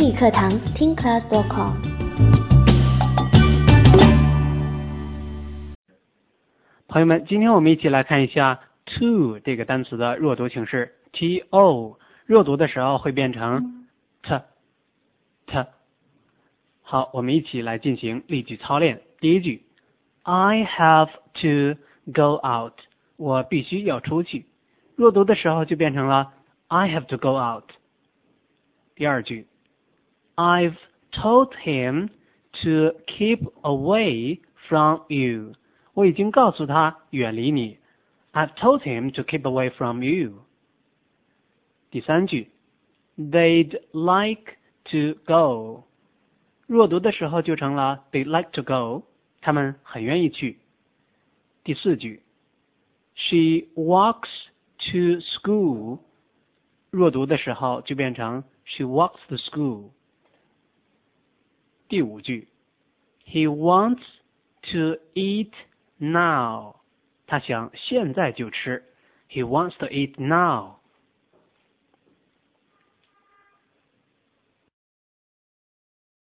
英语课堂听 class.com。 朋友们，今天我们一起来看一下 to 这个单词的弱读形式 to， 弱读的时候会变成 t。好，我们一起来进行例句操练。第一句 I have to go out， 我必须要出去，弱读的时候就变成了 I have to go out。第二句 I've told him to keep away from you， 我已经告诉他远离你。I've told him to keep away from you。第三句 They'd like to go， 弱读的时候就成了 They'd like to go， 他们很愿意去。第四句 She walks to school， 弱读的时候就变成 She walks to school。第五句 He wants to eat now， 他想现在就吃。He wants to eat now。